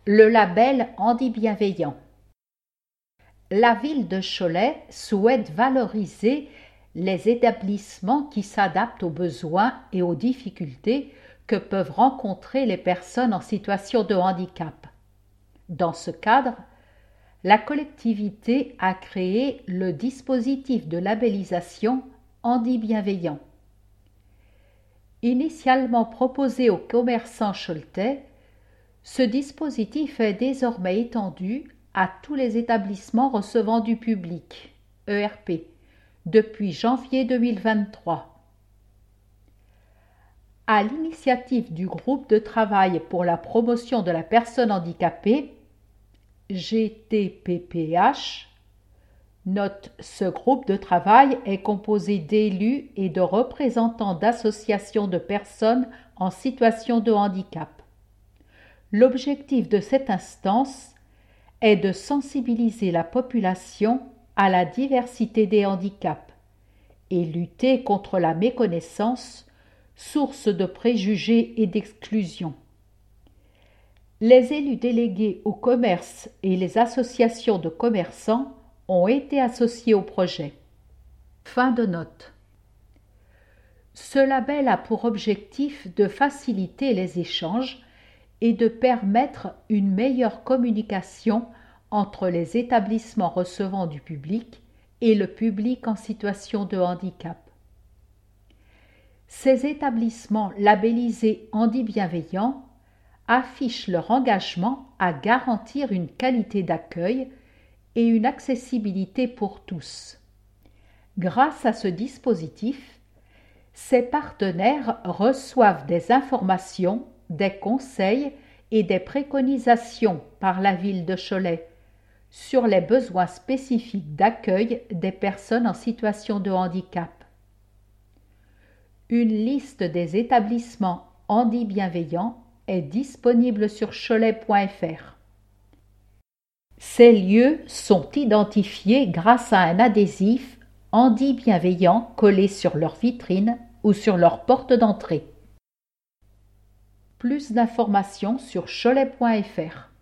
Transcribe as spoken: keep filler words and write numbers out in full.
Le label Handi Bienveillant. La ville de Cholet souhaite valoriser les établissements qui s'adaptent aux besoins et aux difficultés que peuvent rencontrer les personnes en situation de handicap. Dans ce cadre, la collectivité a créé le dispositif de labellisation Handi Bienveillant. Initialement proposé aux commerçants choletais, ce dispositif est désormais étendu à tous les établissements recevant du public, E R P, depuis janvier deux mille vingt-trois. À l'initiative du groupe de travail pour la promotion de la personne handicapée, G T P P H, note ce groupe de travail est composé d'élus et de représentants d'associations de personnes en situation de handicap. L'objectif de cette instance est de sensibiliser la population à la diversité des handicaps et lutter contre la méconnaissance, source de préjugés et d'exclusion. Les élus délégués au commerce et les associations de commerçants ont été associés au projet. Fin de note. Ce label a pour objectif de faciliter les échanges et de permettre une meilleure communication entre les établissements recevant du public et le public en situation de handicap. Ces établissements labellisés Handi Bienveillant affichent leur engagement à garantir une qualité d'accueil et une accessibilité pour tous. Grâce à ce dispositif, ces partenaires reçoivent des informations, des conseils et des préconisations par la ville de Cholet sur les besoins spécifiques d'accueil des personnes en situation de handicap. Une liste des établissements Handi Bienveillant est disponible sur cholet point f r. Ces lieux sont identifiés grâce à un adhésif Handi Bienveillant collé sur leur vitrine ou sur leur porte d'entrée. Plus d'informations sur cholet point f r.